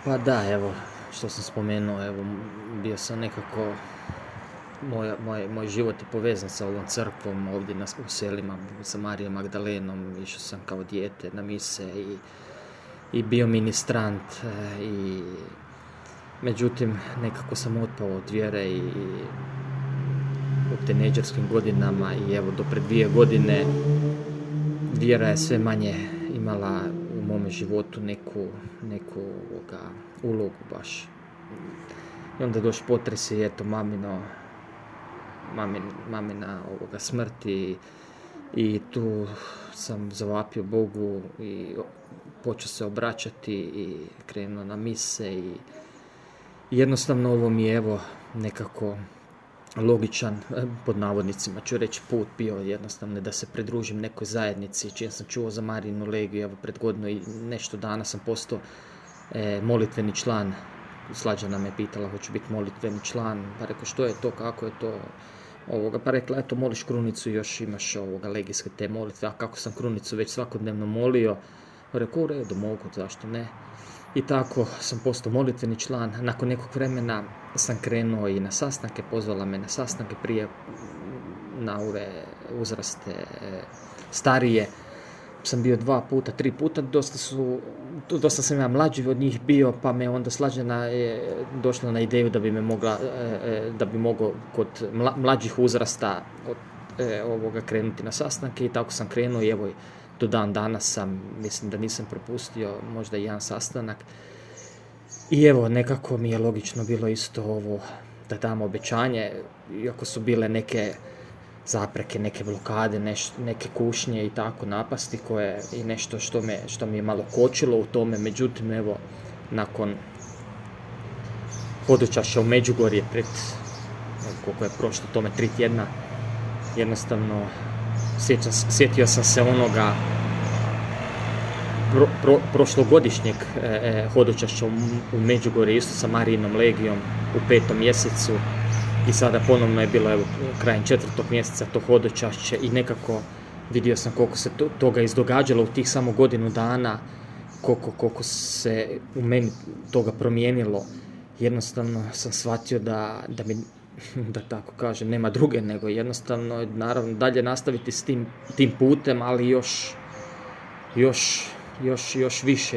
Pa da, evo, što sam spomenuo, evo, bio sam nekako, moj život je povezan sa ovom crkvom ovdje u selima, sa Marijom Magdalenom, išao sam kao dijete na mise i bio ministrant, međutim, nekako sam otpao od vjere i u tinejdžerskim godinama i evo, do pred 2 godine vjera je sve manje imala u mome životu neku ulogu baš. I onda došli potresi, eto, mamina smrti i tu sam zavapio Bogu i počeo se obraćati i krenuo na mise i jednostavno ovo mi je, evo, nekako logičan, pod navodnicima ću reći, put bio jednostavno da se pridružim nekoj zajednici, čim sam čuo za Marijinu legiju, evo, pred godinu i nešto dana sam postao molitveni član. Slađana me pitala, hoću biti molitveni član, pa rekao, što je to, kako je to, pa rekla, eto, moliš krunicu i još imaš legijske te molitve, a kako sam krunicu već svakodnevno molio, rekao, u redu, mogu, zašto ne. I tako sam postao molitveni član. Nakon nekog vremena sam krenuo i na sastanke, pozvala me na sastanke prije na ove uzraste starije. Sam bio 2 puta, 3 puta, dosta sam ja mlađi od njih bio, pa me onda Slađana je došla na ideju da bi mogao kod mlađih uzrasta krenuti na sastanke i tako sam krenuo i evo, do dan danas mislim da nisam propustio možda jedan sastanak. I evo, nekako mi je logično bilo isto ovo da dam obećanje, iako su bile neke zapreke, neke blokade, neke kušnje i tako, napasti koje i nešto što mi je malo kočilo u tome. Međutim, evo, nakon hodočašća u Međugorje koliko je prošlo tome 3 tjedna, jednostavno sjetio sam se onoga prošlogodišnjeg hodočašća u Međugorje, isto sa Marijinom legijom u 5. mjesecu. I sada ponovno je bilo, evo, krajem 4. mjeseca to hodočašće i nekako vidio sam koliko se toga izdogađalo u tih samo godinu dana, koliko se u meni toga promijenilo. Jednostavno sam shvatio da mi, da tako kažem, nema druge nego jednostavno, naravno, dalje nastaviti s tim putem, ali još više,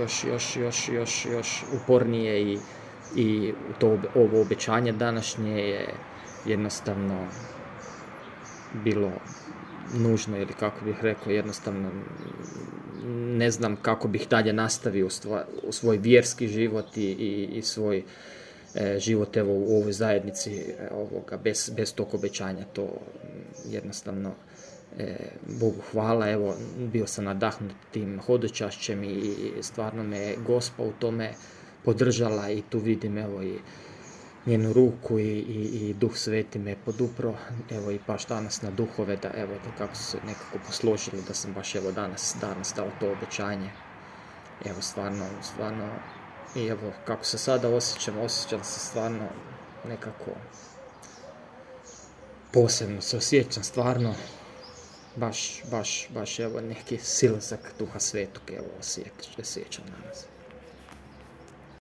još upornije i ovo obećanje današnje je jednostavno bilo nužno, ili kako bih rekao, jednostavno ne znam kako bih dalje nastavio u svoj vjerski život i svoj život, evo, u ovoj zajednici bez tog obećanja. To jednostavno, Bogu hvala, evo, bio sam nadahnut tim hodočašćem i stvarno me Gospa u tome podržala i tu vidim, evo, i njenu ruku i Duh Sveti me podupro, evo, i baš danas na duhove, da kako su se nekako posložili da sam baš, evo, danas dao to obećanje. Evo, stvarno, i evo, kako se sada osjećam se stvarno nekako posebno se osjećam, stvarno baš, evo, neki silazak Duha Svetog, evo, osjećam danas.